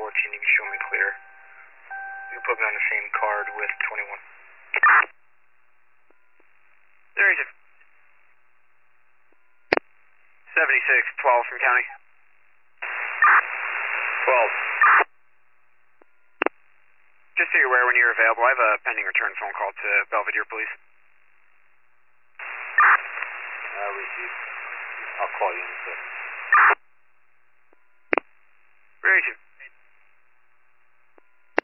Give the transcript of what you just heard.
14, you can show me clear. You can put me on the same card with 21. There is a 76, 12 from county. 12. Just so you're aware when you're available, I have a pending return phone call to Belvedere Police. Received. I'll call you in a second.